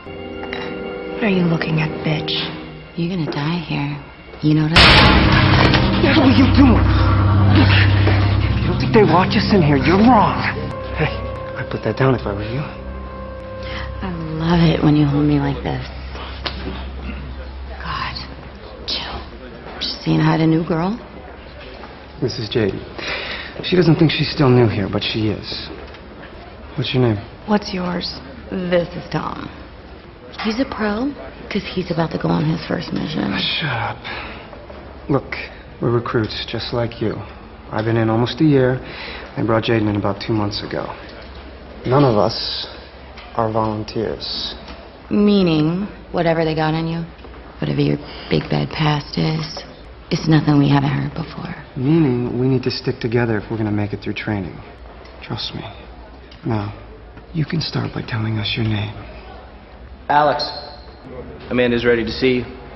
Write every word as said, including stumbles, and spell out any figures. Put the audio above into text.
What are you looking at, bitch? You're gonna die here. You know that? What are you doing? If you don't think they watch us in here, you're wrong. Hey, I'd put that down if I were you. I love it when you hold me like this. God, chill. Just seeing hi to new girl. This is Jade. She doesn't think she's still new here, but she is. What's your name? What's yours? This is Tom. He's a pro, because he's about to go on his first mission. Shut up. Look, we're recruits, just like you. I've been in almost a year. I brought Jaden in about two months ago. None of us are volunteers. Meaning, whatever they got on you, whatever your big bad past is, it's nothing we haven't heard before. Meaning, we need to stick together if we're gonna make it through training. Trust me. Now, you can start by telling us your name. Alex, Amanda's ready to see you.